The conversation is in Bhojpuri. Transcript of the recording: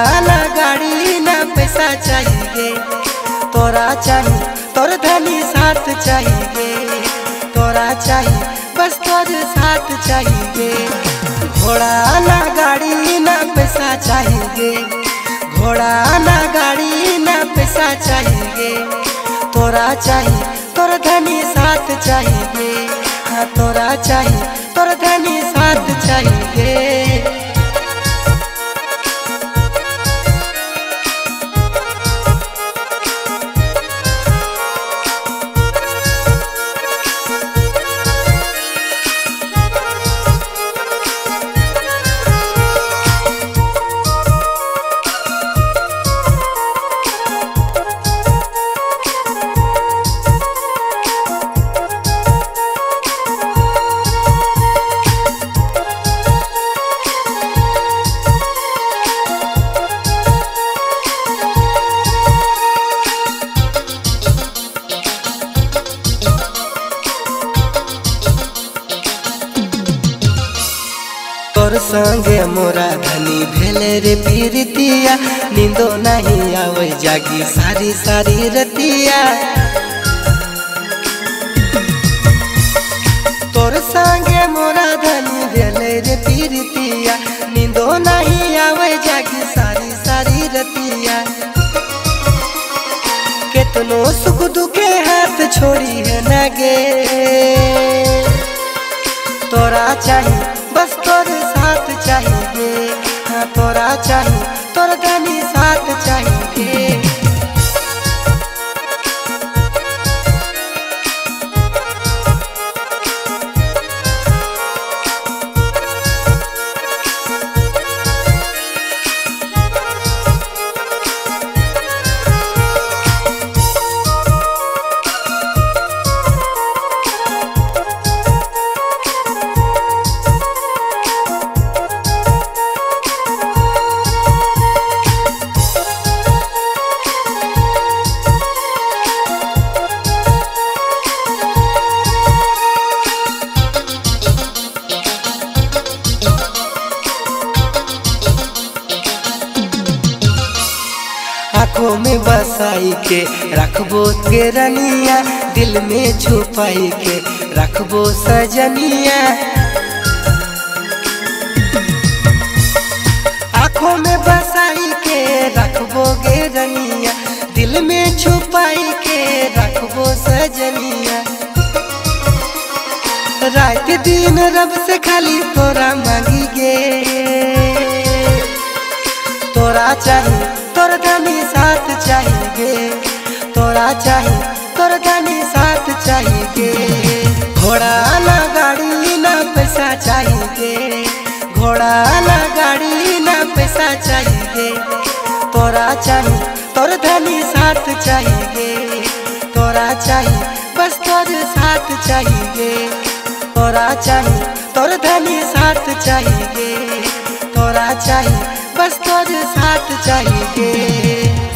ना गाड़ी ना पैसा चाहिए, तोरा चाहिए तोर धनी साथ चाहिए, तोरा चाहिए बस तोर साथ चाहिए। घोड़ा ना गाड़ी ना पैसा चाहिए, घोड़ा ना गाड़ी ना पैसा चाहिए, तोरा चाहिए तोर धनी साथ चाहिए, हाँ तोरा चाहिए तोर धनी साथ चाहिए। तोर संगे मोरा धनी भेले रे पीरितिया, नींदो नहीं आवे जागी सारी सारी रतिया। तोर संगे मोरा धनी भेले रे पीरितिया, नींदो नहीं आवे जागी सारी सारी रतिया। कितनो सुख दुखे हाथ छोड़ी है न गे, तोरा चाहिए बस तोर साथ चाहिए, हाँ तोरा चाहिए तोर धनी साथ चाहिए। आँखों में बसाई के रखबो के रनिया, दिल में छुपाई के रखबो सजनिया। आँखों में बसाई के रखबो गे रनिया, दिल में छुपाई के रखबो सजनिया। रात दिन रब से खाली तोरा मांगी गे, तोरा चाहिए तोर धनी साथ चाहिए, तोरा चाहिए तोर धनी साथ चाहिए। घोड़ा ना गाड़ी ना पैसा चाहिए, घोड़ा ना गाड़ी ना पैसा चाहिए, तोरा चाहिए तोर धनी साथ चाहिए, तोरा चाहिए बस तोर साथ चाहिए, तोरा चाहिए तोर धनी साथ चाहिए, तोरा चाहिए बस तोर साथ चाहिए।